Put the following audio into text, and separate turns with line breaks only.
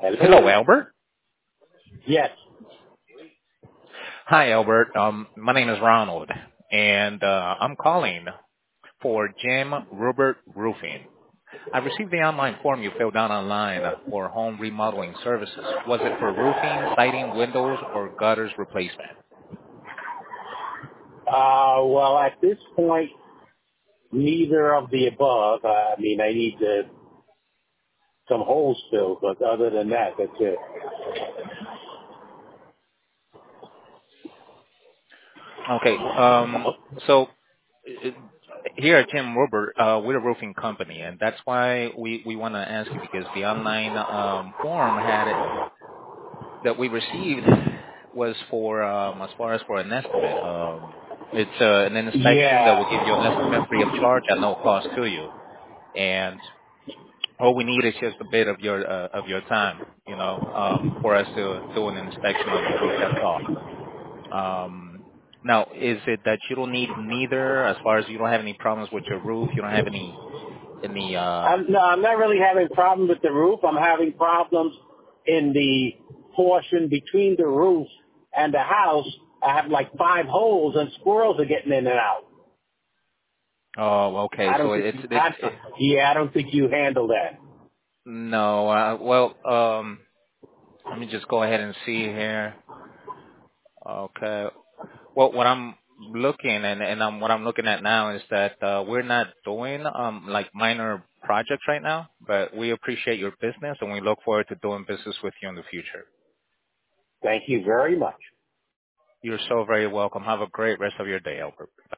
Hello,
Hello.
Albert.
Yes.
Hi, Albert. My name is Ronald, and I'm calling for Jim Rupert Roofing. I received the online form you filled out online for home remodeling services. Was it for roofing, siding, windows, or gutters replacement?
Well, at this point, neither of the above. I need some holes filled, but other than that, that's it.
Okay. So uh, here at Jim Rupert, we're a roofing company, and that's why we want to ask you because the online form had it that we received was for as far as for an estimate. It's an inspection that will give you an
Yeah.
estimate free of charge at no cost to you, and all we need is just a bit of your time, for us to do an inspection on your roof. That's all. Now, is it that you don't need neither, as far as you don't have any problems with your roof, you don't have any
No, I'm not really having problems with the roof. I'm having problems in the portion between the roof and the house. I have like 5 holes, and squirrels are getting in and out.
oh, okay,
I
so
don't think
it's
you.
it's it,
I don't think you handle that.
no, well, let me just go ahead and see here. Okay. Well, what I'm looking and what I'm looking at now is that we're not doing like minor projects right now, but we appreciate your business and we look forward to doing business with you in the future.
Thank you very much.
You're so very welcome. Have a great rest of your day, Albert.